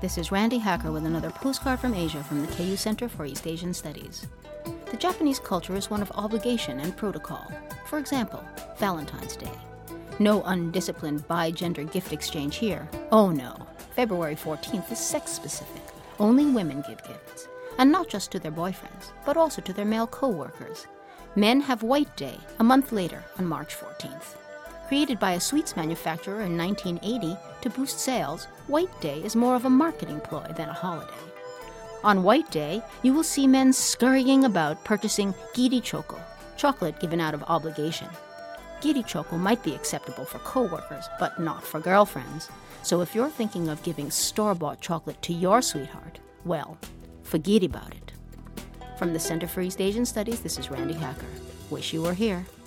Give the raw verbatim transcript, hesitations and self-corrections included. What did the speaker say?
This is Randy Hacker with another postcard from Asia from the K U Center for East Asian Studies. The Japanese culture is one of obligation and protocol. For example, Valentine's Day. No undisciplined bi-gender gift exchange here. Oh no, February fourteenth is sex-specific. Only women give gifts. And not just to their boyfriends, but also to their male co-workers. Men have White Day a month later on March fourteenth. Created by a sweets manufacturer in nineteen eighty to boost sales, White Day is more of a marketing ploy than a holiday. On White Day, you will see men scurrying about purchasing giri choco, chocolate given out of obligation. Giri choco might be acceptable for co-workers, but not for girlfriends. So if you're thinking of giving store-bought chocolate to your sweetheart, well, forget about it. From the Center for East Asian Studies, this is Randy Hacker. Wish you were here.